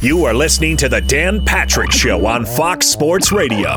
You are listening to the Dan Patrick Show on Fox Sports Radio.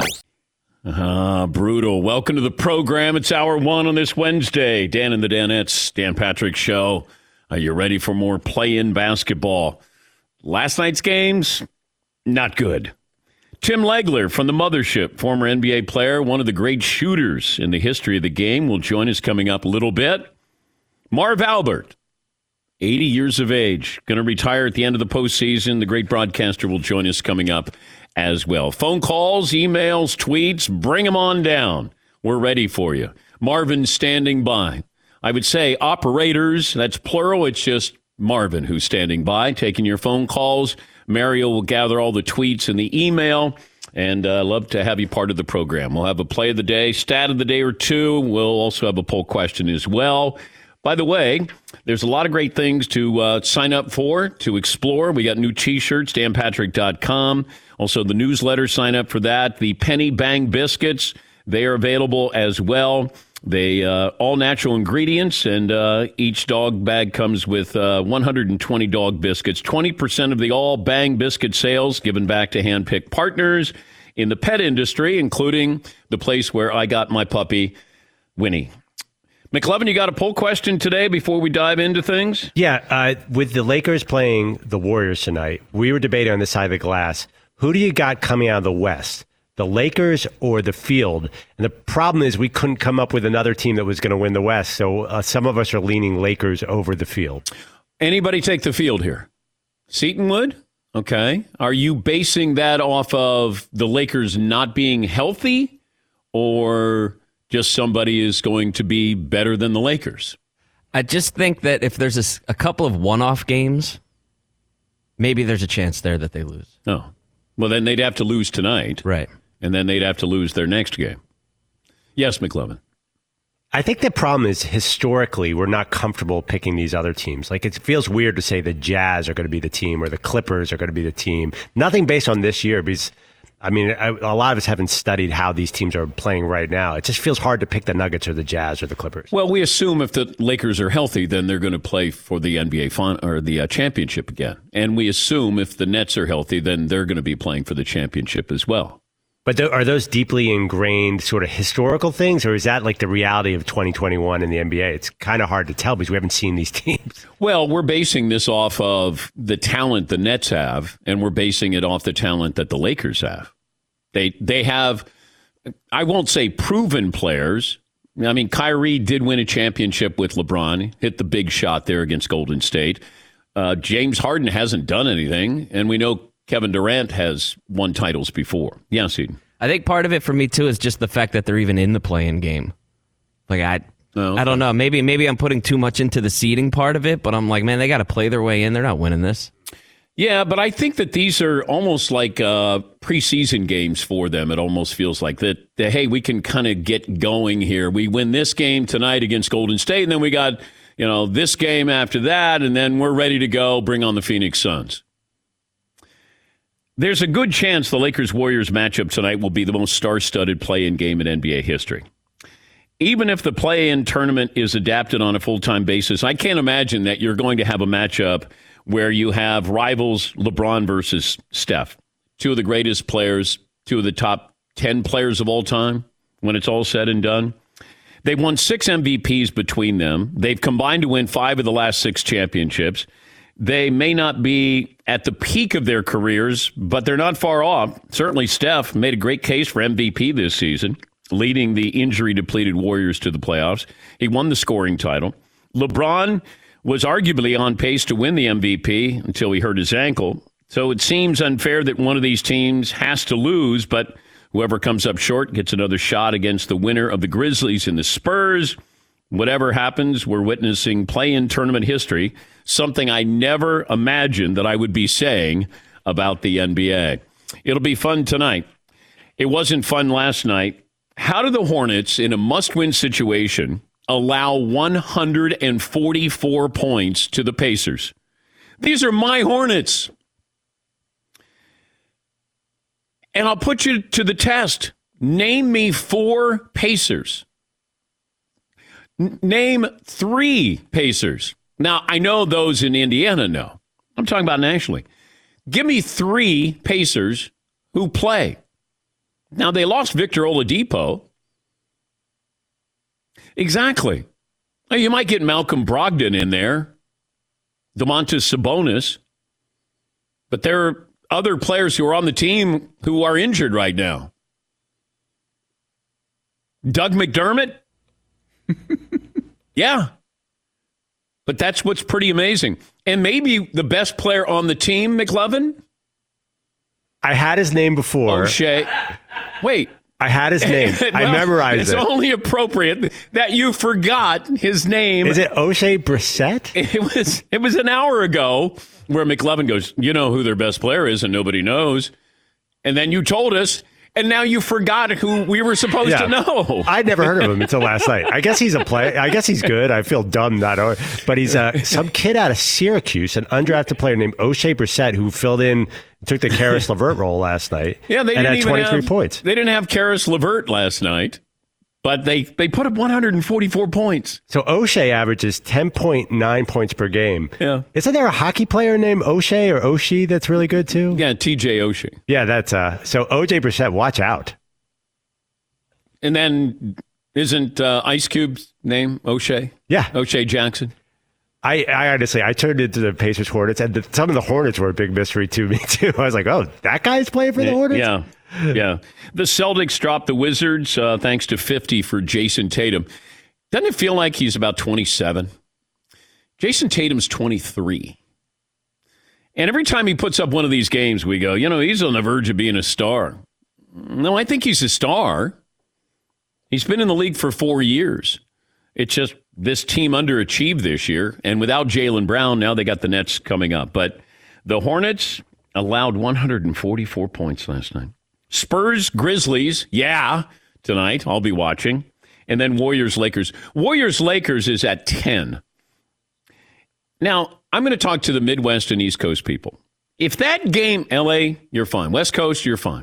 Brutal. Welcome to the program. It's hour one on this Wednesday. Dan and the Danettes, Dan Patrick Show. Are you ready for more play-in basketball? Last night's games, not good. Tim Legler from the Mothership, former NBA player, one of the great shooters in the history of the game, will join us coming up a little bit. Marv Albert, 80 years of age, going to retire at the end of the postseason. The great broadcaster will join us coming up as well. Phone calls, emails, tweets, bring them on down. We're ready for you. Marvin's standing by. I would say operators, that's plural. It's just Marvin who's standing by, taking your phone calls. Mario will gather all the tweets and the email, and love to have you part of the program. We'll have a play of the day, stat of the day or two. We'll also have a poll question as well. By the way, there's a lot of great things to sign up for, to explore. We got new T-shirts, danpatrick.com. Also, the newsletter, sign up for that. The Penny Bang Biscuits, they are available as well. They all natural ingredients, and each dog bag comes with 120 dog biscuits. 20% of the all Bang Biscuit sales given back to hand-picked partners in the pet industry, including the place where I got my puppy, Winnie. McLovin, you got a poll question today before we dive into things? Yeah, with the Lakers playing the Warriors tonight, we were debating on this side of the glass. Who do you got coming out of the West? The Lakers or the Field? And the problem is we couldn't come up with another team that was going to win the West, so some of us are leaning Lakers over the Field. Anybody take the Field here? Setonwood? Okay. Are you basing that off of the Lakers not being healthy, or just somebody is going to be better than the Lakers? I just think that if there's a couple of one-off games, maybe there's a chance there that they lose. Oh. Well, then they'd have to lose tonight. Right. And then they'd have to lose their next game. Yes, McLovin. I think the problem is historically we're not comfortable picking these other teams. Like, it feels weird to say the Jazz are going to be the team or the Clippers are going to be the team. Nothing based on this year, because I mean, a lot of us haven't studied how these teams are playing right now. It just feels hard to pick the Nuggets or the Jazz or the Clippers. Well, we assume if the Lakers are healthy, then they're going to play for the NBA or the championship again. And we assume if the Nets are healthy, then they're going to be playing for the championship as well. But are those deeply ingrained sort of historical things, or is that like the reality of 2021 in the NBA? It's kind of hard to tell because we haven't seen these teams. Well, we're basing this off of the talent the Nets have, and we're basing it off the talent that the Lakers have. They have, I won't say proven players. I mean, Kyrie did win a championship with LeBron, hit the big shot there against Golden State. James Harden hasn't done anything, and we know Kevin Durant has won titles before. Yes, Eden. I think part of it for me, too, is just the fact that they're even in the play-in game. Like, I don't know. Maybe I'm putting too much into the seeding part of it, but I'm like, man, they got to play their way in. They're not winning this. Yeah, but I think that these are almost like preseason games for them. It almost feels like that hey, we can kind of get going here. We win this game tonight against Golden State, and then we got, this game after that, and then we're ready to go. Bring on the Phoenix Suns. There's a good chance the Lakers-Warriors matchup tonight will be the most star-studded play-in game in NBA history. Even if the play-in tournament is adapted on a full-time basis, I can't imagine that you're going to have a matchup where you have rivals LeBron versus Steph, two of the greatest players, two of the top 10 players of all time when it's all said and done. They've won 6 MVPs between them. They've combined to win 5 of the last 6 championships. They may not be at the peak of their careers, but they're not far off. Certainly Steph made a great case for MVP this season, leading the injury-depleted Warriors to the playoffs. He won the scoring title. LeBron was arguably on pace to win the MVP until he hurt his ankle. So it seems unfair that one of these teams has to lose, but whoever comes up short gets another shot against the winner of the Grizzlies and the Spurs. Whatever happens, we're witnessing play-in tournament history, something I never imagined that I would be saying about the NBA. It'll be fun tonight. It wasn't fun last night. How do the Hornets, in a must-win situation, allow 144 points to the Pacers? These are my Hornets. And I'll put you to the test. Name me 4 Pacers. Name 3 Pacers. Now, I know those in Indiana know. I'm talking about nationally. Give me 3 Pacers who play. Now, they lost Victor Oladipo. Exactly. Now, you might get Malcolm Brogdon in there, Domantas Sabonis, but there are other players who are on the team who are injured right now. Doug McDermott? Yeah. But that's what's pretty amazing. And maybe the best player on the team, McLovin? I had his name before. O'Shea. Wait. I had his name. Well, I memorized it. It's only appropriate that you forgot his name. Is it O'Shea Brissett? It was an hour ago where McLovin goes, you know who their best player is and nobody knows. And then you told us, and now you forgot who we were supposed to know. I'd never heard of him until last night. I guess he's a player. I guess he's good. I feel dumb not knowing. But he's some kid out of Syracuse, an undrafted player named O'Shea Brissett, who filled in, took the Karis LeVert role last night. Yeah, they and didn't had 23 points. They didn't have Karis LeVert last night, but they put up 144 points. So O'Shea averages 10.9 points per game. Yeah. Isn't there a hockey player named O'Shea or O'Shea that's really good too? Yeah, TJ O'Shea. Yeah, that's so O'Shea Brissett, watch out. And then isn't Ice Cube's name O'Shea? Yeah. O'Shea Jackson. I honestly, I turned into the Pacers Hornets, and some of the Hornets were a big mystery to me too. I was like, oh, that guy's playing for the Hornets? Yeah. The Celtics dropped the Wizards thanks to 50 for Jason Tatum. Doesn't it feel like he's about 27? Jason Tatum's 23. And every time he puts up one of these games, we go, he's on the verge of being a star. No, I think he's a star. He's been in the league for 4 years. It's just this team underachieved this year. And without Jaylen Brown, now they got the Nets coming up. But the Hornets allowed 144 points last night. Spurs, Grizzlies, tonight. I'll be watching. And then Warriors, Lakers. Warriors, Lakers is at 10. Now, I'm going to talk to the Midwest and East Coast people. If that game, LA, you're fine. West Coast, you're fine.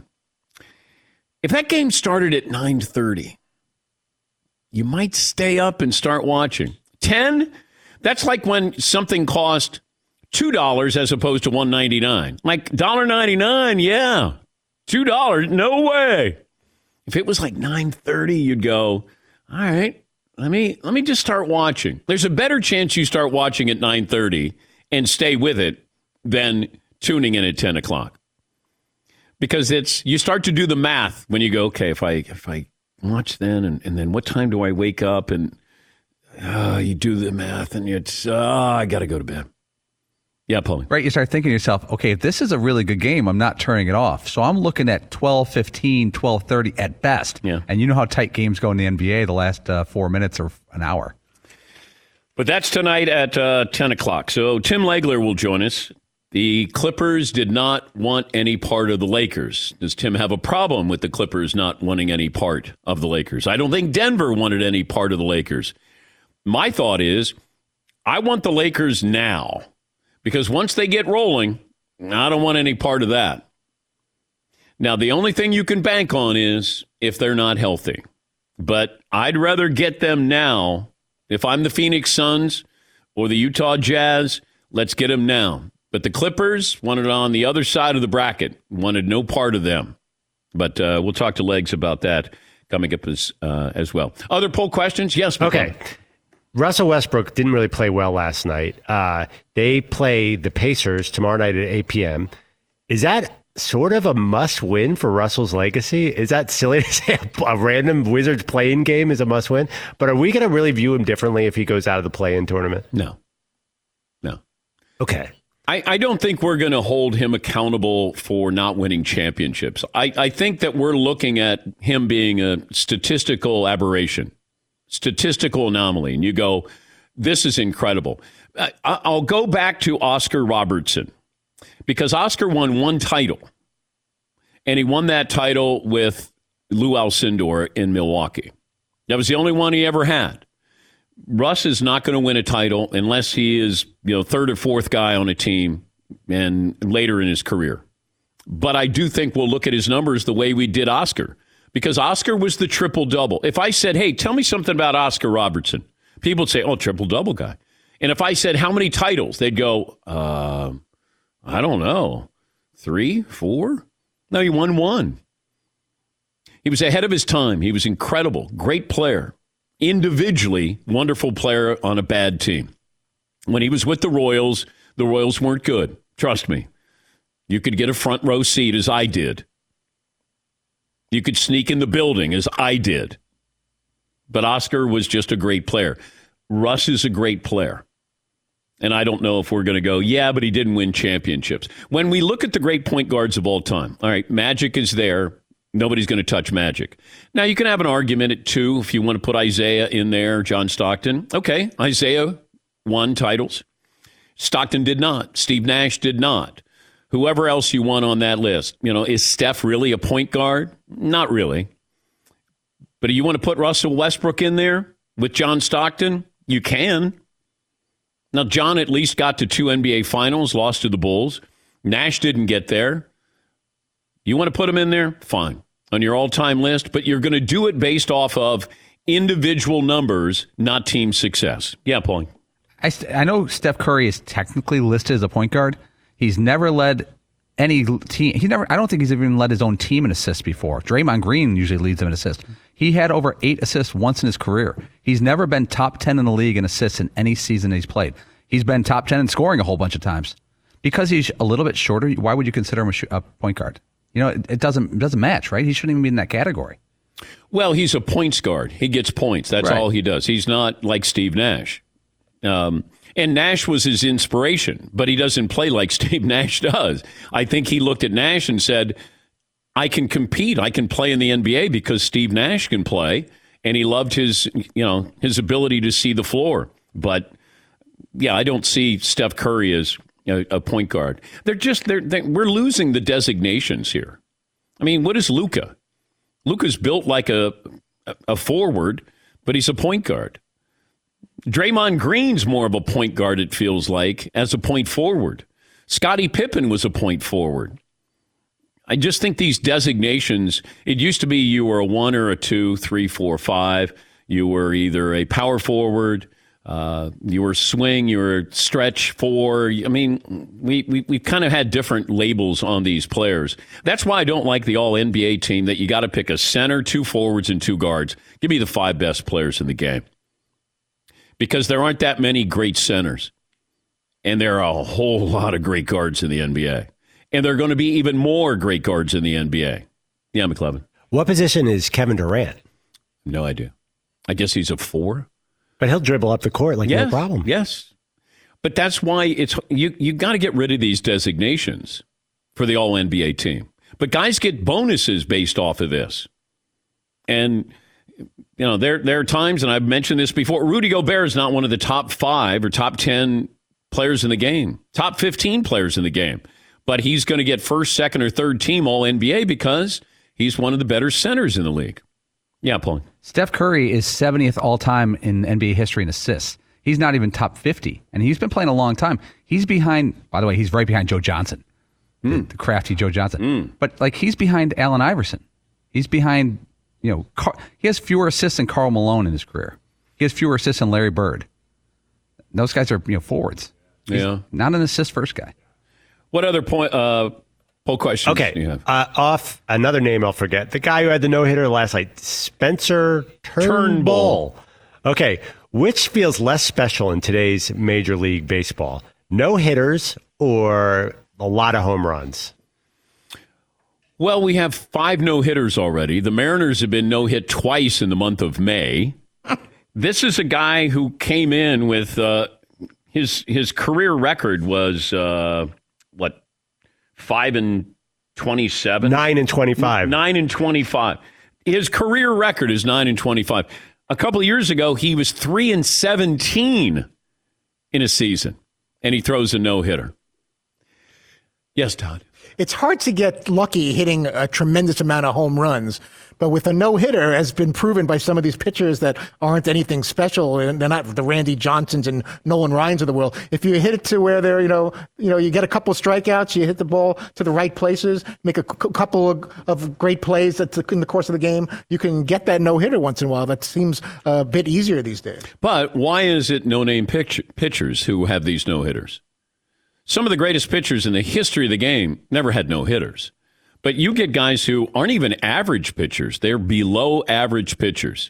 If that game started at 9:30, you might stay up and start watching. 10? That's like when something cost $2 as opposed to $1.99. Like $1.99, yeah. $2, no way. If it was like 9:30, you'd go, all right, let me just start watching. There's a better chance you start watching at 9:30 and stay with it than tuning in at 10 o'clock. Because you start to do the math when you go, okay, if I watch then, and then what time do I wake up? And you do the math, and it's, I got to go to bed. Yeah, Paulie. Right, you start thinking to yourself, okay, if this is a really good game, I'm not turning it off. So I'm looking at 12:15, 12:30 at best. Yeah. And you know how tight games go in the NBA, the last 4 minutes or an hour. But that's tonight at 10 o'clock. So Tim Legler will join us. The Clippers did not want any part of the Lakers. Does Tim have a problem with the Clippers not wanting any part of the Lakers? I don't think Denver wanted any part of the Lakers. My thought is, I want the Lakers now, because once they get rolling, I don't want any part of that. Now, the only thing you can bank on is if they're not healthy. But I'd rather get them now. If I'm the Phoenix Suns or the Utah Jazz, let's get them now. But the Clippers wanted on the other side of the bracket, wanted no part of them. But we'll talk to Legs about that coming up as well. Other poll questions? Yes. Okay. Russell Westbrook didn't really play well last night. They play the Pacers tomorrow night at 8 p.m. Is that sort of a must-win for Russell's legacy? Is that silly to say a random Wizards play-in game is a must-win? But are we going to really view him differently if he goes out of the play-in tournament? No. Okay. I don't think we're going to hold him accountable for not winning championships. I think that we're looking at him being a statistical aberration, statistical anomaly. And you go, this is incredible. I'll go back to Oscar Robertson, because Oscar won one title, and he won that title with Lou Alcindor in Milwaukee. That was the only one he ever had. Russ is not going to win a title unless he is, third or fourth guy on a team and later in his career. But I do think we'll look at his numbers the way we did Oscar, because Oscar was the triple-double. If I said, hey, tell me something about Oscar Robertson, people would say, oh, triple-double guy. And if I said, how many titles? They'd go, I don't know. 3, 4? No, he won 1. He was ahead of his time. He was incredible. Great player. Individually, wonderful player on a bad team. When he was with the Royals weren't good. Trust me. You could get a front row seat as I did. You could sneak in the building as I did. But Oscar was just a great player. Russ is a great player. And I don't know if we're going to go, yeah, but he didn't win championships. When we look at the great point guards of all time, all right, Magic is there. Nobody's going to touch Magic. Now, you can have an argument at 2 if you want to put Isaiah in there, John Stockton. Okay, Isaiah won titles. Stockton did not. Steve Nash did not. Whoever else you want on that list. Is Steph really a point guard? Not really. But do you want to put Russell Westbrook in there with John Stockton? You can. Now, John at least got to 2 NBA finals, lost to the Bulls. Nash didn't get there. You want to put him in there? Fine. On your all-time list, but you're going to do it based off of individual numbers, not team success. Yeah, Paul. I know Steph Curry is technically listed as a point guard. He's never led any team. I don't think he's even led his own team in assists before. Draymond Green usually leads them in assists. He had over 8 assists once in his career. He's never been top 10 in the league in assists in any season he's played. He's been top 10 in scoring a whole bunch of times. Because he's a little bit shorter, why would you consider him a point guard? It doesn't match, right? He shouldn't even be in that category. Well, he's a points guard. He gets points. That's all he does. He's not like Steve Nash. And Nash was his inspiration, but he doesn't play like Steve Nash does. I think he looked at Nash and said, I can compete. I can play in the NBA because Steve Nash can play. And he loved his ability to see the floor. But, yeah, I don't see Steph Curry as a point guard. We're losing the designations here. I mean, what is Luka? Luka's built like a forward, but he's a point guard. Draymond Green's more of a point guard, it feels like, as a point forward. Scottie Pippen was a point forward. I just think these designations, it used to be you were a 1 or a 2, 3, 4, 5. You were either a power forward, you were swing, you were stretch 4. I mean, we kind of had different labels on these players. That's why I don't like the all-NBA team that you got to pick a center, 2 forwards, and 2 guards. Give me the 5 best players in the game. Because there aren't that many great centers. And there are a whole lot of great guards in the NBA. And there are going to be even more great guards in the NBA. Yeah, McLevin. What position is Kevin Durant? No idea. I guess he's a 4. But he'll dribble up the court like no problem. Yes. But that's why you got to get rid of these designations for the all-NBA team. But guys get bonuses based off of this. And there are times, and I've mentioned this before, Rudy Gobert is not one of the top 5 or top 10 players in the game, top 15 players in the game. But he's going to get first, second, or third team All-NBA because he's one of the better centers in the league. Yeah, Paul. Steph Curry is 70th all-time in NBA history in assists. He's not even top 50, and he's been playing a long time. He's behind, by the way, he's right behind Joe Johnson, the crafty Joe Johnson. But, he's behind Allen Iverson. He's behind... he has fewer assists than Karl Malone in his career. He has fewer assists than Larry Bird. Those guys are, forwards. He's not an assist-first guy. What other poll questions do you have? Off another name I'll forget. The guy who had the no-hitter last night, Spencer Turnbull. Okay, which feels less special in today's Major League Baseball? No-hitters or a lot of home runs? Well, we have 5 no-hitters already. The Mariners have been no-hit twice in the month of May. This is a guy who came in with his career record was 5-27, 9-25, 9-25. His career record is 9-25. A couple of years ago, he was 3-17 in a season, and he throws a no-hitter. Yes, Todd. It's hard to get lucky hitting a tremendous amount of home runs, but with a no-hitter, has been proven by some of these pitchers that aren't anything special, and they're not the Randy Johnsons and Nolan Ryans of the world. If you hit it to where they're, you get a couple of strikeouts, you hit the ball to the right places, make a couple of great plays in the course of the game, you can get that no-hitter once in a while. That seems a bit easier these days. But why is it no-name pitchers who have these no-hitters? Some of the greatest pitchers in the history of the game never had no hitters. But you get guys who aren't even average pitchers. They're below average pitchers.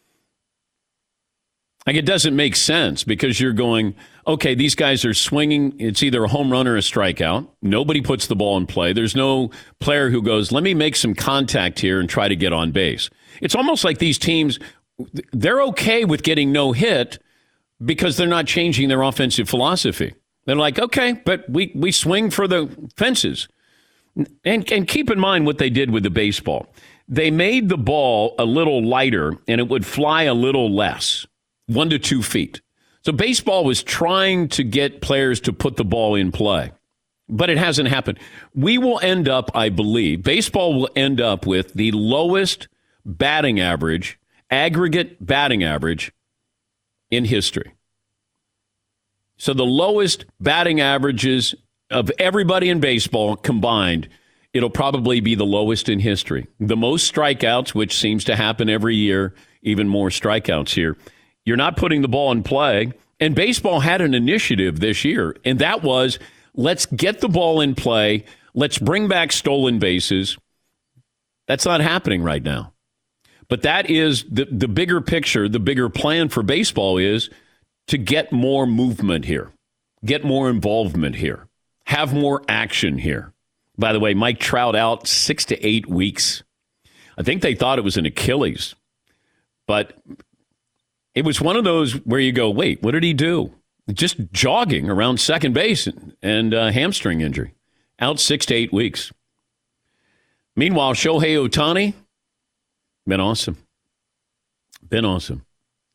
Like, it doesn't make sense because you're going, okay, these guys are swinging. It's either a home run or a strikeout. Nobody puts the ball in play. There's no player who goes, let me make some contact here and try to get on base. It's almost like these teams, they're okay with getting no hit because they're not changing their offensive philosophy. They're like, okay, but we swing for the fences. And keep in mind what they did with the baseball. They made the ball a little lighter and it would fly a little less, 1 to 2 feet. So baseball was trying to get players to put the ball in play, but it hasn't happened. We will end up, I believe, baseball will end up with the lowest batting average, aggregate batting average in history. So the lowest batting averages of everybody in baseball combined, it'll probably be the lowest in history. The most strikeouts, which seems to happen every year, even more strikeouts here. You're not putting the ball in play. And baseball had an initiative this year, and that was, let's get the ball in play. Let's bring back stolen bases. That's not happening right now. But that is the bigger picture, the bigger plan for baseball is to get more movement here, get more involvement here. Have more action here. By the way, Mike Trout out 6 to 8 weeks. I think they thought it was an Achilles. But it was one of those where you go, wait, what did he do? Just jogging around second base and hamstring injury. Out 6 to 8 weeks. Meanwhile, Shohei Ohtani, been awesome. Been awesome.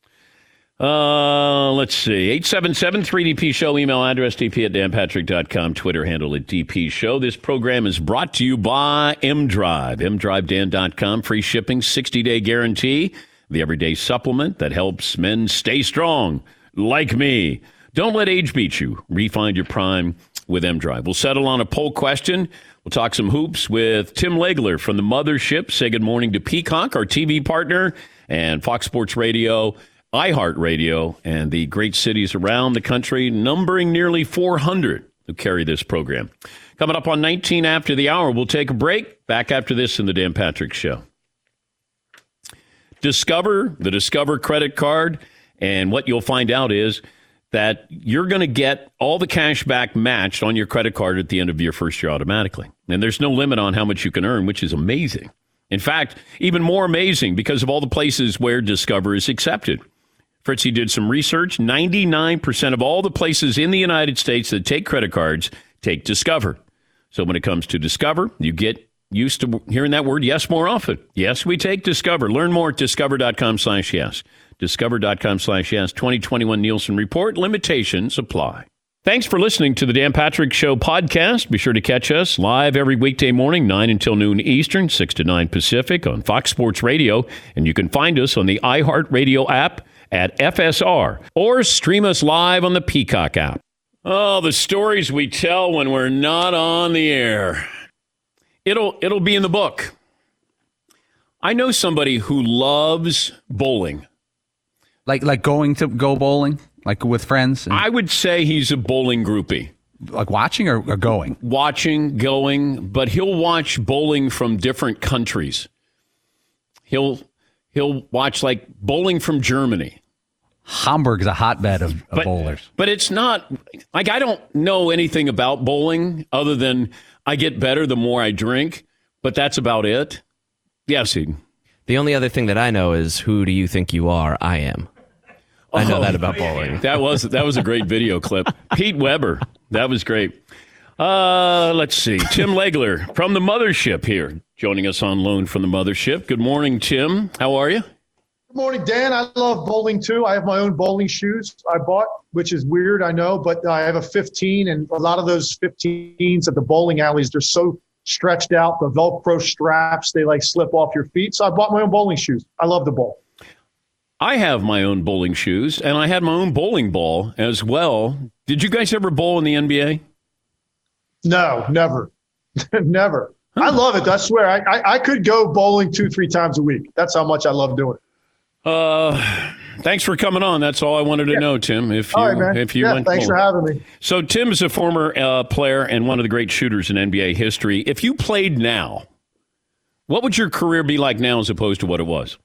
Let's see. 877-3DP Show. Email address dp@danpatrick.com. Twitter handle @DP Show. This program is brought to you by mDrive. mDriveDan.com. Free shipping, 60-day guarantee. The everyday supplement that helps men stay strong, like me. Don't let age beat you. Refine your prime with mDrive. We'll settle on a poll question. We'll talk some hoops with Tim Legler from the Mothership. Say good morning to Peacock, our TV partner, and Fox Sports Radio, iHeartRadio, and the great cities around the country, numbering nearly 400 who carry this program. Coming up on 19 after the hour, we'll take a break. Back after this in the Dan Patrick Show. Discover, the Discover credit card, and what you'll find out is that you're going to get all the cash back matched on your credit card at the end of your first year automatically. And there's no limit on how much you can earn, which is amazing. In fact, even more amazing because of all the places where Discover is accepted. Fritzy did some research. 99% of all the places in the United States that take credit cards take Discover. So when it comes to Discover, you get used to hearing that word yes more often. Yes, we take Discover. Learn more at discover.com/yes. Discover.com/yes. 2021 Nielsen Report. Limitations apply. Thanks for listening to the Dan Patrick Show podcast. Be sure to catch us live every weekday morning, 9 until noon Eastern, 6 to 9 Pacific on Fox Sports Radio. And you can find us on the iHeartRadio app at FSR or stream us live on the Peacock app. Oh, the stories we tell when we're not on the air. It'll be in the book. I know somebody who loves bowling. Like going to go bowling, like with friends? I would say he's a bowling groupie. Like watching or going? Watching, going, but he'll watch bowling from different countries. He'll watch like bowling from Germany. Hamburg's a hotbed of bowlers. But it's not, like, I don't know anything about bowling other than I get better the more I drink, but that's about it. Yes, Eden. The only other thing that I know is, who do you think you are? I am. I know that about bowling. That was a great video clip. Pete Weber. That was great. Let's see. Tim Legler from the Mothership here, joining us on loan from the Mothership. Good morning, Tim. How are you? Good morning, Dan. I love bowling, too. I have my own bowling shoes I bought, which is weird, I know, but I have a 15, and a lot of those 15s at the bowling alleys, they're so stretched out, the Velcro straps, they like slip off your feet. So I bought my own bowling shoes. I love the bowl. I have my own bowling shoes, and I had my own bowling ball as well. Did you guys ever bowl in the NBA? No, never. Never. Huh. I love it. I swear. I could go bowling 2-3 times a week. That's how much I love doing it. Thanks for coming on. That's all I wanted to know, Tim. If you thanks for having me. So Tim is a former player and one of the great shooters in NBA history. If you played now, what would your career be like now as opposed to what it was?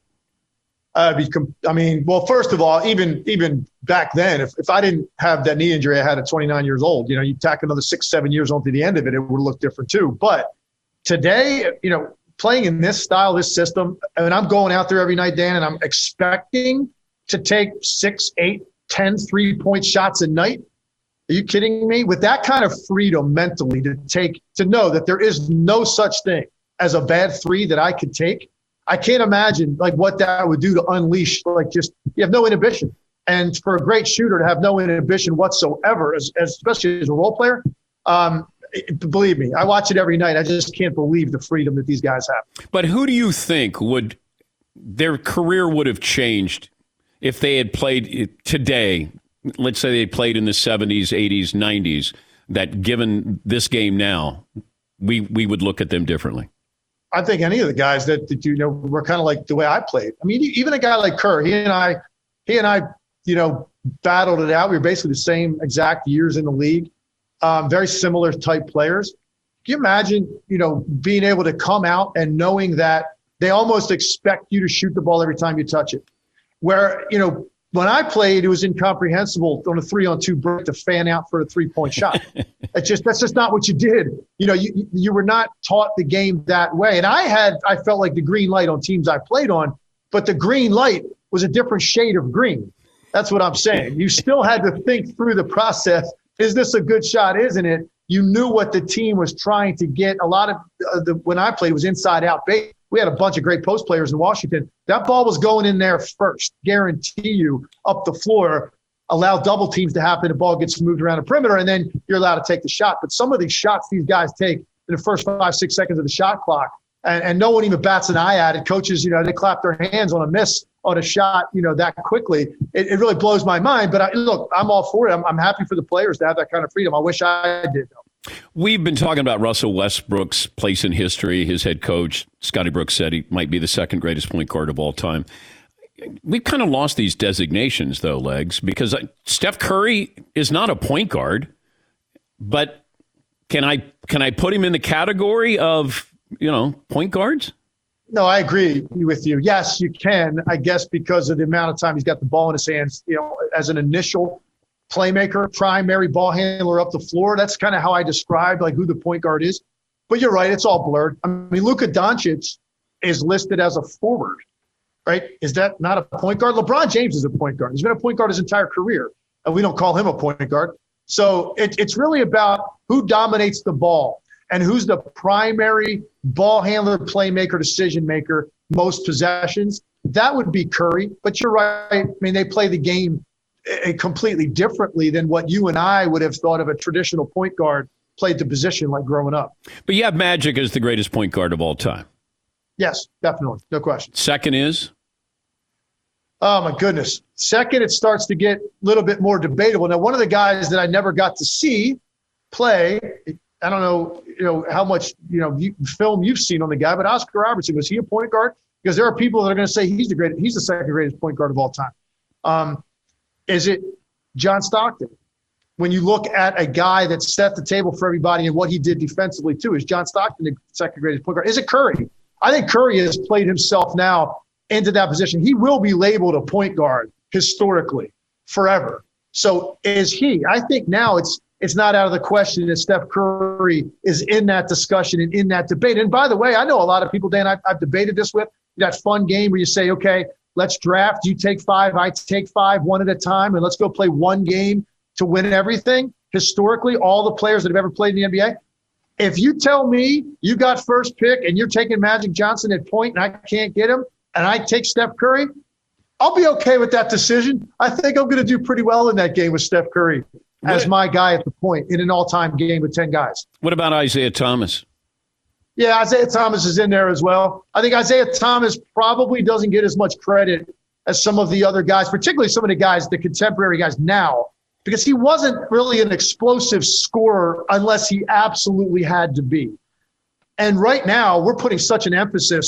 Well, first of all, even back then, if I didn't have that knee injury I had at 29 years old, you tack another 6-7 years onto the end of it, it would look different too. But today, playing in this style, this system, I'm going out there every night, Dan, and I'm expecting to take 6, 8, 10 3-point shots a night. Are you kidding me? With that kind of freedom mentally to know that there is no such thing as a bad three that I could take, I can't imagine what that would do to unleash, you have no inhibition. And for a great shooter to have no inhibition whatsoever, especially as a role player, believe me, I watch it every night. I just can't believe the freedom that these guys have. But who do you think their career would have changed if they had played today? Let's say they played in the 70s, 80s, 90s, that given this game now, we would look at them differently. I think any of the guys that were kind of like the way I played. I mean, even a guy like Kerr, he and I, battled it out. We were basically the same exact years in the league. Very similar type players. Can you imagine, being able to come out and knowing that they almost expect you to shoot the ball every time you touch it? Where, when I played, it was incomprehensible on a 3-on-2 break to fan out for a 3-point shot. That's just not what you did. You were not taught the game that way. And I felt like the green light on teams I played on, but the green light was a different shade of green. That's what I'm saying. You still had to think through the process. Is this a good shot? Isn't it? You knew what the team was trying to get. A lot of when I played was inside out bait. We had a bunch of great post players in Washington. That ball was going in there first. Guarantee you, up the floor, allow double teams to happen. The ball gets moved around the perimeter, and then you're allowed to take the shot. But some of these shots these guys take in the first 5-6 seconds of the shot clock, and no one even bats an eye at it. Coaches, they clap their hands on a miss on a shot, that quickly. It really blows my mind. But look, I'm all for it. I'm happy for the players to have that kind of freedom. I wish I did, though. We've been talking about Russell Westbrook's place in history. His head coach, Scotty Brooks, said he might be the second greatest point guard of all time. We've kind of lost these designations, though, Legs, because Steph Curry is not a point guard. But can I put him in the category of, point guards? No, I agree with you. Yes, you can, I guess, because of the amount of time he's got the ball in his hands, as an initial playmaker, primary ball handler up the floor. That's kind of how I describe who the point guard is. But you're right, it's all blurred. I mean, Luka Doncic is listed as a forward, right? Is that not a point guard? LeBron James is a point guard. He's been a point guard his entire career, and we don't call him a point guard. So it's really about who dominates the ball and who's the primary ball handler, playmaker, decision maker, most possessions. That would be Curry. But you're right. I mean, they play the game completely differently than what you and I would have thought of a traditional point guard played the position like growing up. But you have Magic as the greatest point guard of all time. Yes, definitely. No question. Second is? Oh, my goodness. Second, it starts to get a little bit more debatable. Now, one of the guys that I never got to see play, I don't know, how much, film you've seen on the guy, but Oscar Robertson, was he a point guard? Because there are people that are going to say he's the second greatest point guard of all time. Is it John Stockton? When you look at a guy that set the table for everybody and what he did defensively too, is John Stockton the second greatest point guard? Is it Curry? I think Curry has played himself now into that position. He will be labeled a point guard historically forever. So is he? I think now it's not out of the question that Steph Curry is in that discussion and in that debate. And by the way, I know a lot of people, Dan, I've debated this with, that fun game where you say, okay, let's draft. You take 5, I take 5, one at a time, and let's go play one game to win everything. Historically, all the players that have ever played in the NBA, if you tell me you got first pick and you're taking Magic Johnson at point and I can't get him, and I take Steph Curry, I'll be okay with that decision. I think I'm going to do pretty well in that game with Steph Curry as my guy at the point in an all-time game with 10 guys. What about Isaiah Thomas? Yeah, Isaiah Thomas is in there as well. I think Isaiah Thomas probably doesn't get as much credit as some of the other guys, particularly some of the guys, the contemporary guys now, because he wasn't really an explosive scorer unless he absolutely had to be. And right now, we're putting such an emphasis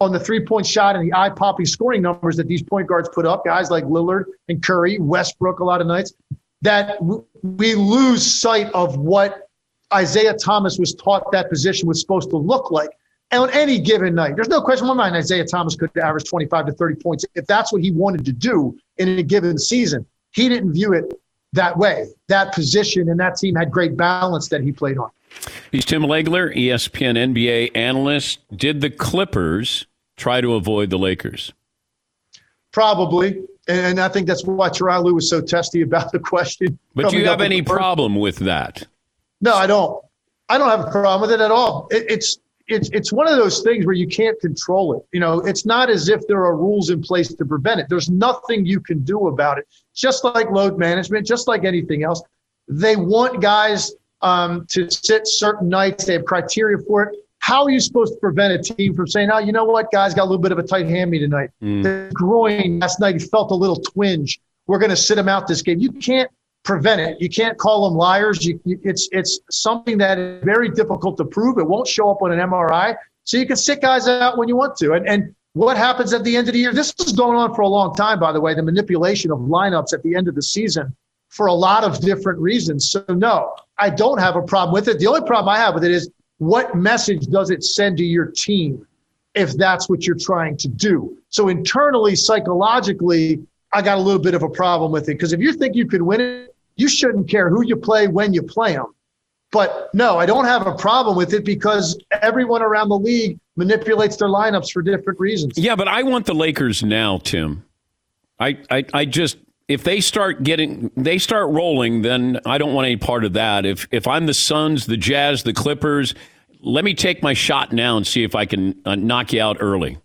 on the three-point shot and the eye-popping scoring numbers that these point guards put up, guys like Lillard and Curry, Westbrook a lot of nights, that we lose sight of what Isaiah Thomas was taught that position was supposed to look like. And on any given night, there's no question in my mind Isaiah Thomas could average 25 to 30 points if that's what he wanted to do in a given season. He didn't view it that way. That position and that team had great balance that he played on. He's Tim Legler, ESPN NBA analyst. Did the Clippers try to avoid the Lakers? Probably. And I think that's why Tyronn Lue was so testy about the question. But do you have any problem with that? No, I don't. I don't have a problem with it at all. It's one of those things where you can't control it. You know, it's not as if there are rules in place to prevent it. There's nothing you can do about it. Just like load management, just like anything else. They want guys to sit certain nights. They have criteria for it. How are you supposed to prevent a team from saying, oh, you know what, guys, got a little bit of a tight hammy tonight. The groin last night, he felt a little twinge. We're going to sit him out this game. You can't prevent it. You can't call them liars. It's something that is very difficult to prove. It won't show up on an MRI. So you can sit guys out when you want to. And what happens at the end of the year? This is going on for a long time, by the way, the manipulation of lineups at the end of the season for a lot of different reasons. So, no, I don't have a problem with it. The only problem I have with it is what message does it send to your team if that's what you're trying to do? So internally, psychologically, I got a little bit of a problem with it because if you think you can win it, you shouldn't care who you play when you play them. But no, I don't have a problem with it because everyone around the league manipulates their lineups for different reasons. Yeah, but I want the Lakers now, Tim. I just if they start rolling, then I don't want any part of that. If I'm the Suns, the Jazz, the Clippers, let me take my shot now and see if I can knock you out early.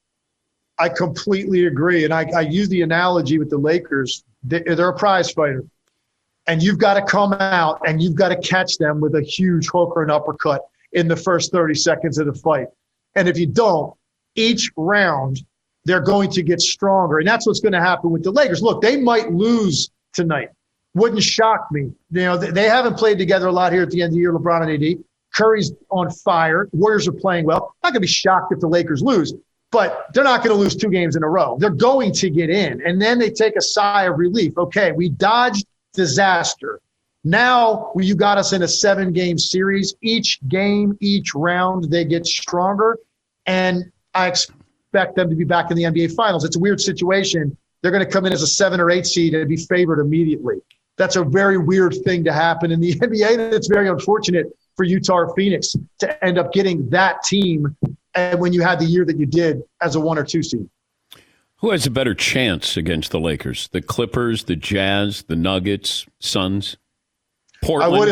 I completely agree. And I use the analogy with the Lakers. They're a prize fighter. And you've got to come out and you've got to catch them with a huge hook or an uppercut in the first 30 seconds of the fight. And if you don't, each round, they're going to get stronger. And that's what's going to happen with the Lakers. Look, they might lose tonight. Wouldn't shock me. You know, they haven't played together a lot here at the end of the year, LeBron and AD. Curry's on fire. Warriors are playing well. Not going to be shocked if the Lakers lose. But they're not going to lose 2 games in a row. They're going to get in. And then they take a sigh of relief. Okay, we dodged disaster. Now you got us in a 7-game series. Each game, each round, they get stronger. And I expect them to be back in the NBA Finals. It's a weird situation. They're going to come in as a 7 or 8 seed and be favored immediately. That's a very weird thing to happen in the NBA. And it's very unfortunate for Utah or Phoenix to end up getting that team and when you had the year that you did as a 1 or 2 seed. Who has a better chance against the Lakers? The Clippers, the Jazz, the Nuggets, Suns, Portland? I would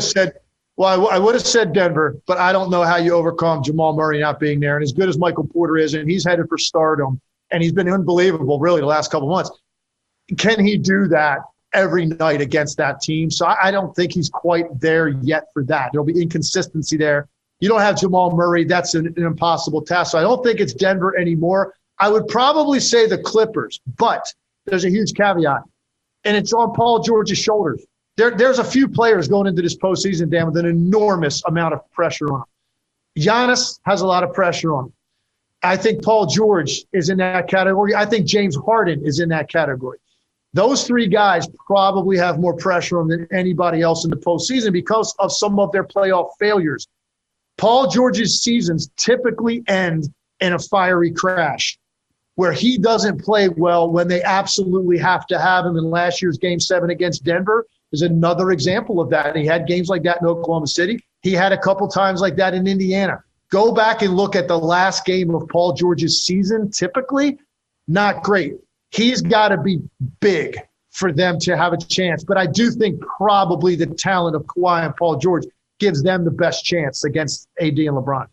have said Denver, but I don't know how you overcome Jamal Murray not being there. And as good as Michael Porter is, and he's headed for stardom, and he's been unbelievable really the last couple of months, can he do that every night against that team? So I don't think he's quite there yet for that. There'll be inconsistency there. You don't have Jamal Murray. That's an impossible task. So I don't think it's Denver anymore. I would probably say the Clippers, but there's a huge caveat, and it's on Paul George's shoulders. There's a few players going into this postseason, Dan, with an enormous amount of pressure on them. Giannis has a lot of pressure on him. I think Paul George is in that category. I think James Harden is in that category. Those 3 guys probably have more pressure on them than anybody else in the postseason because of some of their playoff failures. Paul George's seasons typically end in a fiery crash where he doesn't play well when they absolutely have to have him. In last year's Game 7 against Denver is another example of that. And he had games like that in Oklahoma City. He had a couple times like that in Indiana. Go back and look at the last game of Paul George's season. Typically, not great. He's got to be big for them to have a chance. But I do think probably the talent of Kawhi and Paul George gives them the best chance against AD and LeBron.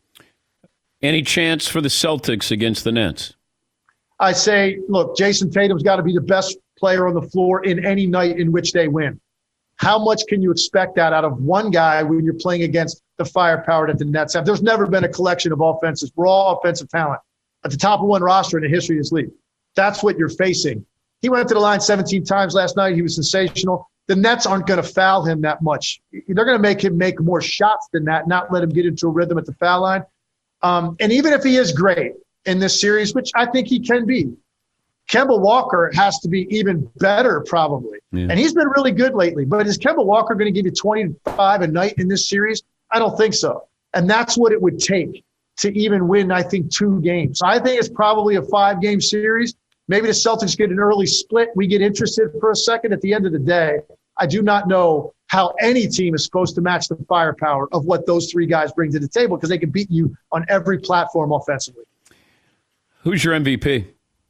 Any chance for the Celtics against the Nets? I say, look, Jason Tatum's got to be the best player on the floor in any night in which they win. How much can you expect that out of one guy when you're playing against the firepower that the Nets have? There's never been a collection of offenses. We're all offensive talent at the top of one roster in the history of this league. That's what you're facing. He went to the line 17 times last night. He was sensational. The Nets aren't going to foul him that much. They're going to make him make more shots than that, not let him get into a rhythm at the foul line. And even if he is great, in this series, which I think he can be. Kemba Walker has to be even better probably. Yeah. And he's been really good lately. But is Kemba Walker going to give you 25 a night in this series? I don't think so. And that's what it would take to even win, I think, 2 games. I think it's probably a 5-game series. Maybe the Celtics get an early split. We get interested for a second. At the end of the day, I do not know how any team is supposed to match the firepower of what those 3 guys bring to the table because they can beat you on every platform offensively. Who's your MVP?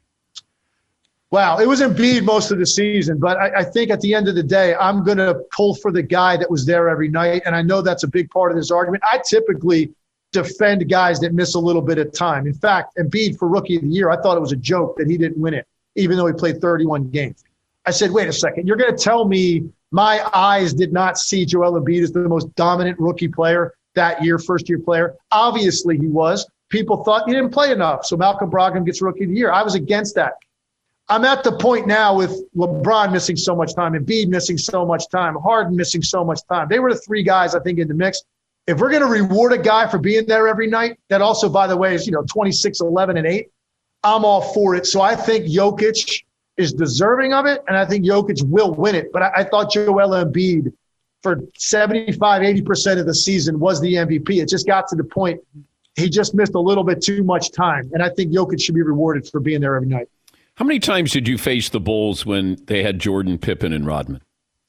Wow, it was Embiid most of the season, but I think at the end of the day, I'm going to pull for the guy that was there every night, and I know that's a big part of this argument. I typically defend guys that miss a little bit of time. In fact, Embiid for Rookie of the Year, I thought it was a joke that he didn't win it, even though he played 31 games. I said, wait a second, you're going to tell me my eyes did not see Joel Embiid as the most dominant rookie player that year, first-year player? Obviously he was. People thought he didn't play enough, so Malcolm Brogdon gets Rookie of the Year. I was against that. I'm at the point now with LeBron missing so much time, Embiid missing so much time, Harden missing so much time. They were the 3 guys, I think, in the mix. If we're going to reward a guy for being there every night, that also, by the way, is 26, 11, and 8, I'm all for it. So I think Jokic is deserving of it, and I think Jokic will win it. But I thought Joel Embiid for 75, 80% of the season was the MVP. It just got to the point he just missed a little bit too much time, and I think Jokic should be rewarded for being there every night. How many times did you face the Bulls when they had Jordan, Pippen, and Rodman?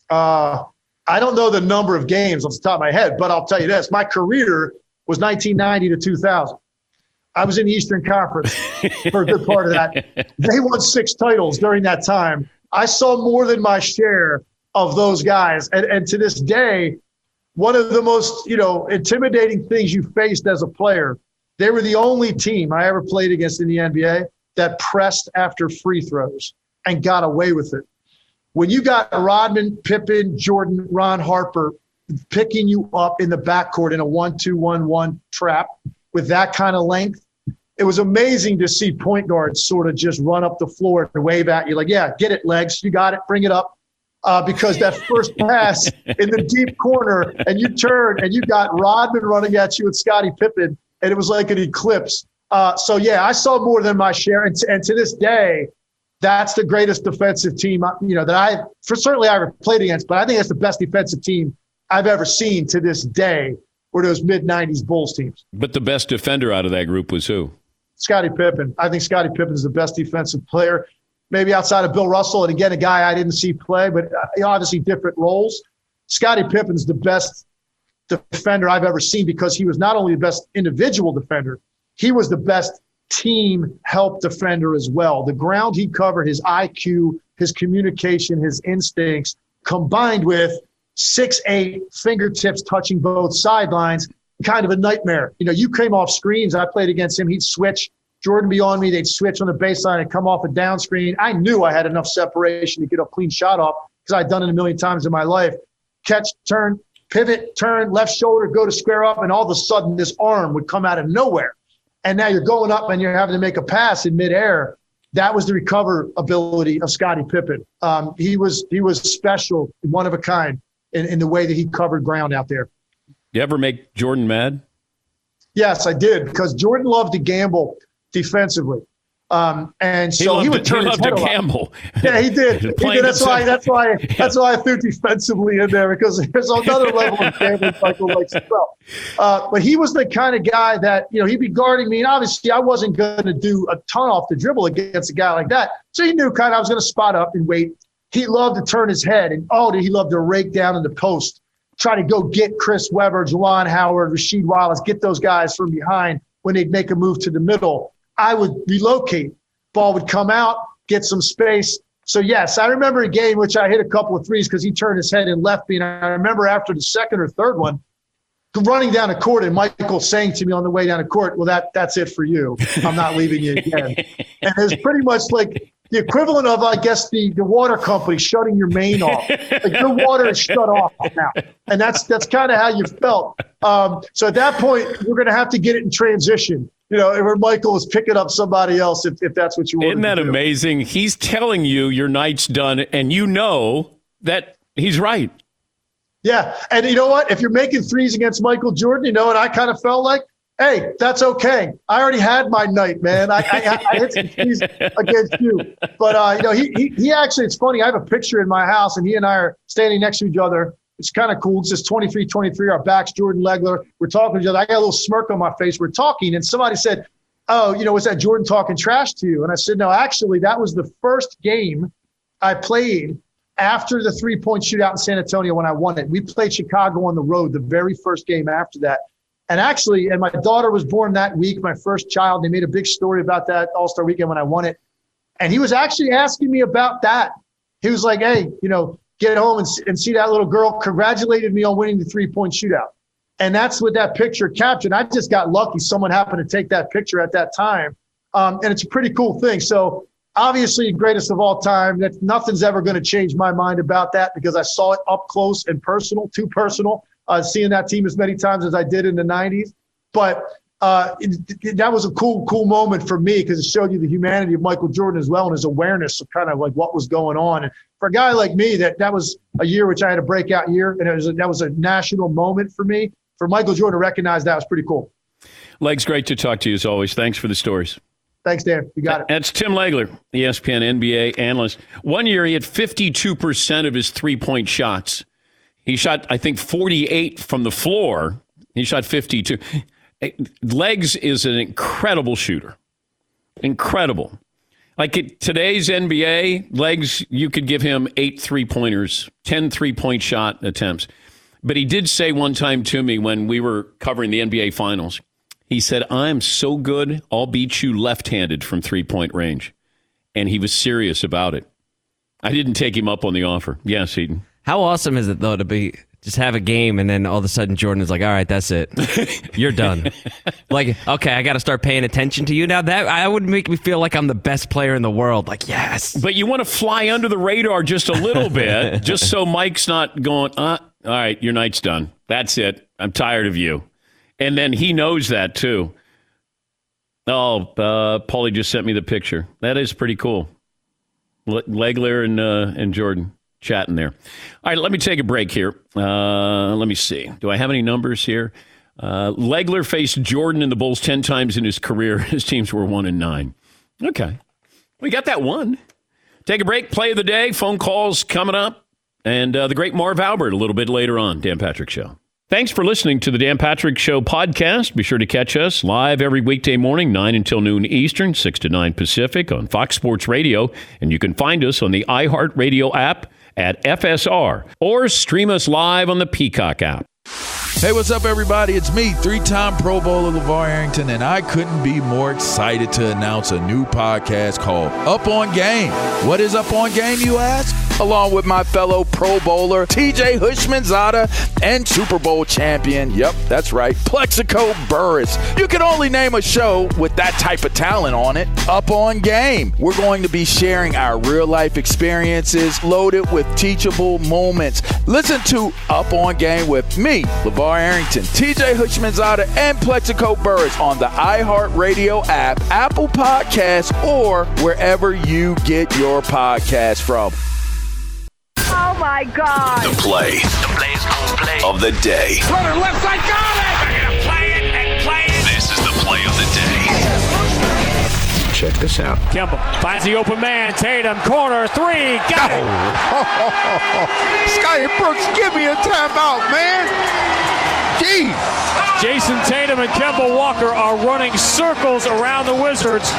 I don't know the number of games off the top of my head, but I'll tell you this. My career was 1990 to 2000. I was in the Eastern Conference for a good part of that. They won 6 titles during that time. I saw more than my share of those guys. And to this day, one of the most, intimidating things you faced as a player, they were the only team I ever played against in the NBA that pressed after free throws and got away with it. When you got Rodman, Pippen, Jordan, Ron Harper picking you up in the backcourt in a 1-2-1-1 trap with that kind of length, it was amazing to see point guards sort of just run up the floor and wave at you like, yeah, get it, legs. You got it. Bring it up. Because that first pass in the deep corner and you turn and you got Rodman running at you with Scottie Pippen, and it was like an eclipse. So, yeah, I saw more than my share. And to this day, that's the greatest defensive team, that I ever played against. But I think that's the best defensive team I've ever seen to this day were those mid-'90s Bulls teams. But the best defender out of that group was who? Scottie Pippen. I think Scottie Pippen is the best defensive player, maybe outside of Bill Russell. And, again, a guy I didn't see play, but obviously different roles. Scottie Pippen's the best defender I've ever seen because he was not only the best individual defender, he was the best team help defender as well. The ground he covered, his IQ, his communication, his instincts, combined with 6'8", fingertips touching both sidelines, kind of a nightmare. You came off screens. I played against him. He'd switch. Jordan be on me. They'd switch on the baseline and come off a down screen. I knew I had enough separation to get a clean shot off because I'd done it a million times in my life. Catch, turn, pivot, turn, left shoulder, go to square up, and all of a sudden this arm would come out of nowhere. And now you're going up and you're having to make a pass in midair. That was the recover ability of Scottie Pippen. He was special, one of a kind in the way that he covered ground out there. You ever make Jordan mad? Yes, I did, because Jordan loved to gamble defensively. And so he would turn his head to gamble. Yeah, he did. That's why I threw defensively in there, because there's another level of gambling Michael likes as well. But he was the kind of guy that, he'd be guarding me, and obviously I wasn't going to do a ton off the dribble against a guy like that. So he knew kind of I was going to spot up and wait. He loved to turn his head, and did he love to rake down in the post, try to go get Chris Webber, Juwan Howard, Rasheed Wallace, get those guys from behind when they'd make a move to the middle. I would relocate. Ball would come out, get some space. So, yes, I remember a game which I hit a couple of threes because he turned his head and left me. And I remember after the second or third one, running down the court and Michael saying to me on the way down the court, well, that's it for you. I'm not leaving you again. And it was pretty much like the equivalent of, I guess, the water company shutting your main off. Like, your water is shut off now. And that's kind of how you felt. So at that point, we're going to have to get it in transition. Where Michael is picking up somebody else if that's what you want. Isn't that amazing? He's telling you your night's done, and you know that he's right. Yeah, and you know what? If you're making threes against Michael Jordan, what I kind of felt like? Hey, that's okay. I already had my night, man. I hit some keys against you. But, he actually, it's funny. I have a picture in my house, and he and I are standing next to each other. It's kind of cool. It's just 23-23. Our backs, Jordan Legler. We're talking to each other. I got a little smirk on my face. We're talking, and somebody said, oh, was that Jordan talking trash to you? And I said, no, actually, that was the first game I played after the three-point shootout in San Antonio when I won it. We played Chicago on the road the very first game after that. And my daughter was born that week, my first child. They made a big story about that All-Star Weekend when I won it. And he was actually asking me about that. He was like, hey, get home and see that little girl congratulated me on winning the three-point shootout. And that's what that picture captured. I just got lucky. Someone happened to take that picture at that time. And it's a pretty cool thing. So obviously, greatest of all time. That nothing's ever going to change my mind about that because I saw it up close and personal, too personal. Seeing that team as many times as I did in the 90s. But that was a cool moment for me because it showed you the humanity of Michael Jordan as well and his awareness of kind of like what was going on. And for a guy like me, that was a year which I had a breakout year, and that was a national moment for me. For Michael Jordan to recognize that was pretty cool. Legs, great to talk to you as always. Thanks for the stories. Thanks, Dan. You got it. That's Tim Legler, ESPN NBA analyst. One year he had 52% of his three-point shots. He shot, I think, 48 from the floor. He shot 52. Legs is an incredible shooter. Incredible. Like today's NBA, Legs, you could give him 8 3-pointers, 10 3-point shot attempts. But he did say one time to me when we were covering the NBA Finals, he said, I'm so good, I'll beat you left-handed from three-point range. And he was serious about it. I didn't take him up on the offer. Yes, Eden. How awesome is it, though, to just have a game and then all of a sudden Jordan is like, all right, that's it. You're done. Like, okay, I got to start paying attention to you now. That would make me feel like I'm the best player in the world. Like, yes. But you want to fly under the radar just a little bit, just so Mike's not going, all right, your night's done. That's it. I'm tired of you. And then he knows that, too. Oh, Paulie just sent me the picture. That is pretty cool. Legler and Jordan chatting there. All right, let me take a break here. Let me see. Do I have any numbers here? Legler faced Jordan and the Bulls 10 times in his career. His teams were 1-9. Okay. We got that one. Take a break. Play of the day. Phone calls coming up. And the great Marv Albert a little bit later on. Dan Patrick Show. Thanks for listening to the Dan Patrick Show podcast. Be sure to catch us live every weekday morning, 9 until noon Eastern, 6 to 9 Pacific on Fox Sports Radio. And you can find us on the iHeartRadio app at FSR or stream us live on the Peacock app. Hey, what's up, everybody? It's me, 3-time Pro Bowler LeVar Arrington, and I couldn't be more excited to announce a new podcast called Up On Game. What is Up On Game, you ask? Along with my fellow Pro Bowler, TJ Houshmandzadeh, and Super Bowl champion, yep, that's right, Plexico Burress. You can only name a show with that type of talent on it. Up On Game. We're going to be sharing our real-life experiences loaded with teachable moments. Listen to Up On Game with me, LeVar Arrington, TJ Houshmandzadeh, and Plexico Burress on the iHeartRadio app, Apple Podcasts, or wherever you get your podcast from. Oh, my God. The play. The play's gonna play. Of the day. Runner left side, got it! They're gonna play it and play it. This is the play of the day. Check this out. Kemba finds the open man. Tatum, corner, three. Got it! Scotty Brooks, give me a timeout, man. Jeez. Jason Tatum and Kemba Walker are running circles around the Wizards.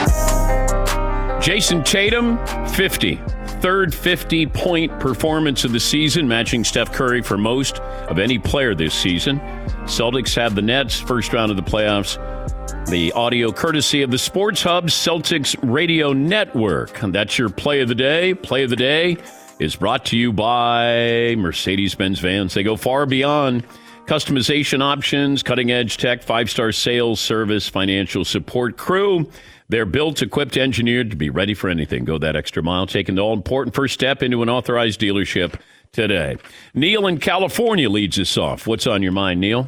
Jason Tatum, 50. Third 50-point performance of the season, matching Steph Curry for most of any player this season. Celtics have the Nets, first round of the playoffs. The audio courtesy of the Sports Hub Celtics Radio Network. And that's your play of the day. Play of the day is brought to you by Mercedes-Benz Vans. They go far beyond customization options, cutting-edge tech, 5-star sales, service, financial support. Crew, they're built, equipped, engineered to be ready for anything. Go that extra mile, taking the all-important first step into an authorized dealership today. Neil in California leads us off. What's on your mind, Neil?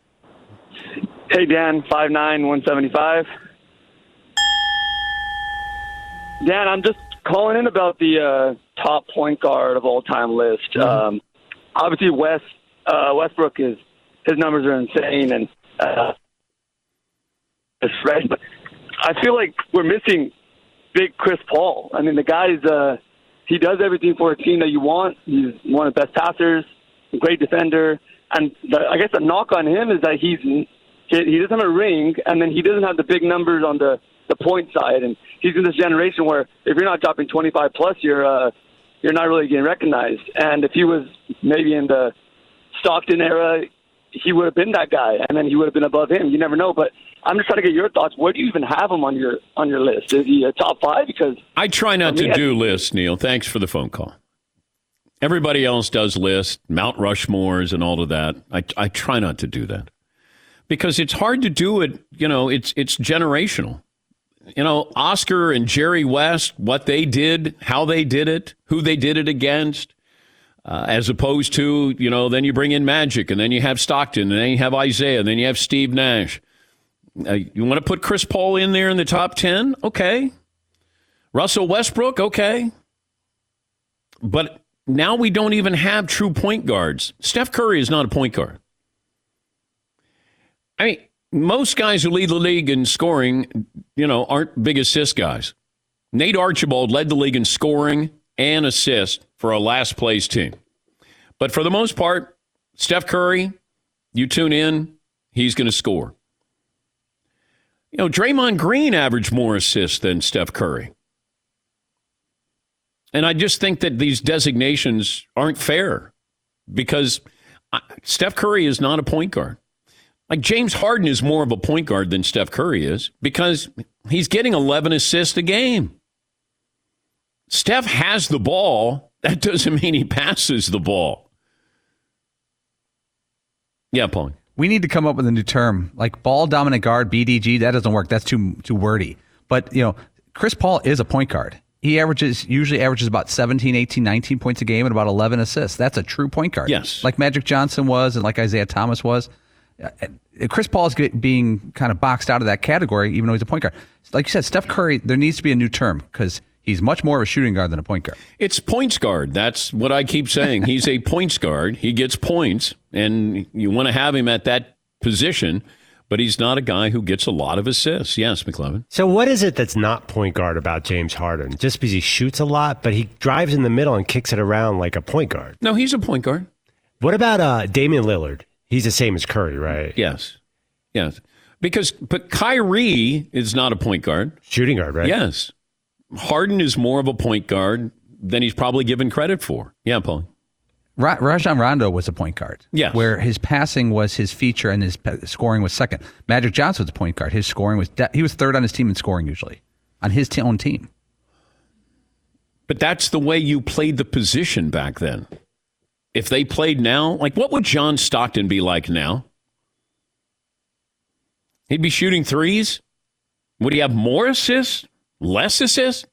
Hey, Dan, 5'9", 175. Dan, I'm just calling in about the top point guard of all-time list. Obviously, Westbrook his numbers are insane, and right? But I feel like we're missing big Chris Paul. I mean, the guy's he does everything for a team that you want. He's one of the best passers, a great defender, and I guess the knock on him is that he doesn't have a ring, and then he doesn't have the big numbers on the point side. And he's in this generation where if you're not dropping 25 plus, you're not really getting recognized. And if he was maybe in the Stockton era, he would have been that guy, and then he would have been above him. You never know. But I'm just trying to get your thoughts. Where do you even have him on your list? Is he a top 5? Because I try not to do lists, Neil. Thanks for the phone call. Everybody else does lists, Mount Rushmores and all of that. I try not to do that because it's hard to do it. You know, it's generational. You know, Oscar and Jerry West, what they did, how they did it, who they did it against, as opposed to, you know, then you bring in Magic, and then you have Stockton, and then you have Isaiah, and then you have Steve Nash. You want to put Chris Paul in there in the top 10? Okay. Russell Westbrook? Okay. But now we don't even have true point guards. Steph Curry is not a point guard. I mean, most guys who lead the league in scoring, you know, aren't big assist guys. Nate Archibald led the league in scoring and assist for a last-place team. But for the most part, Steph Curry, you tune in, he's going to score. You know, Draymond Green averaged more assists than Steph Curry. And I just think that these designations aren't fair because Steph Curry is not a point guard. Like James Harden is more of a point guard than Steph Curry is because he's getting 11 assists a game. Steph has the ball. That doesn't mean he passes the ball. Yeah, Paul. We need to come up with a new term, like ball dominant guard, BDG. That doesn't work. That's too wordy. But, you know, Chris Paul is a point guard. He usually averages about 17, 18, 19 points a game and about 11 assists. That's a true point guard. Yes. Like Magic Johnson was and like Isaiah Thomas was. Chris Paul is being kind of boxed out of that category, even though he's a point guard. Like you said, Steph Curry, there needs to be a new term because he's much more of a shooting guard than a point guard. It's points guard. That's what I keep saying. He's a points guard. He gets points, and you want to have him at that position, but he's not a guy who gets a lot of assists. Yes, McLevin. So what is it that's not point guard about James Harden? Just because he shoots a lot, but he drives in the middle and kicks it around like a point guard. No, he's a point guard. What about Damian Lillard? He's the same as Curry, right? Yes. But Kyrie is not a point guard. Shooting guard, right? Yes. Harden is more of a point guard than he's probably given credit for. Yeah, Paul. Rajon Rondo was a point guard. Yes. Where his passing was his feature and his scoring was second. Magic Johnson was a point guard. His scoring was he was third on his team in scoring usually on his own team. But that's the way you played the position back then. If they played now, like what would John Stockton be like now? He'd be shooting threes? Would he have more assists? Less assists?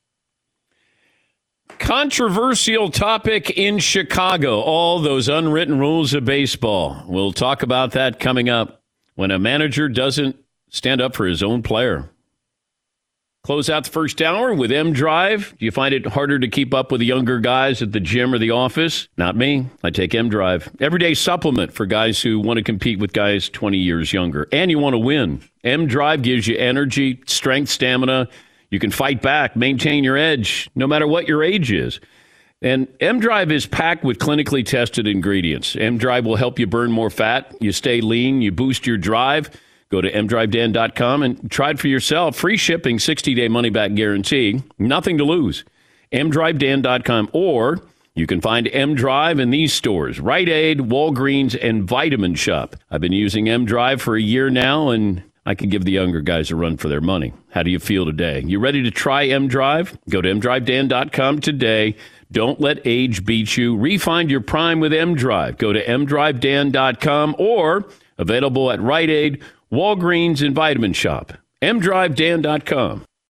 Controversial topic in Chicago. All those unwritten rules of baseball. We'll talk about that coming up when a manager doesn't stand up for his own player. Close out the first hour with M-Drive. Do you find it harder to keep up with the younger guys at the gym or the office? Not me. I take M-Drive. Everyday supplement for guys who want to compete with guys 20 years younger. And you want to win. M-Drive gives you energy, strength, stamina. You can fight back, maintain your edge, no matter what your age is. And M-Drive is packed with clinically tested ingredients. M-Drive will help you burn more fat. You stay lean. You boost your drive. Go to mdrivedan.com and try it for yourself. Free shipping, 60-day money-back guarantee. Nothing to lose. mdrivedan.com, or you can find M-Drive in these stores: Rite Aid, Walgreens, and Vitamin Shop. I've been using M-Drive for a year now, and I can give the younger guys a run for their money. How do you feel today? You ready to try M-Drive? Go to mdrivedan.com today. Don't let age beat you. Refine your prime with M-Drive. Go to mdrivedan.com or available at Rite Aid, Walgreens, and Vitamin Shop. mdrivedan.com.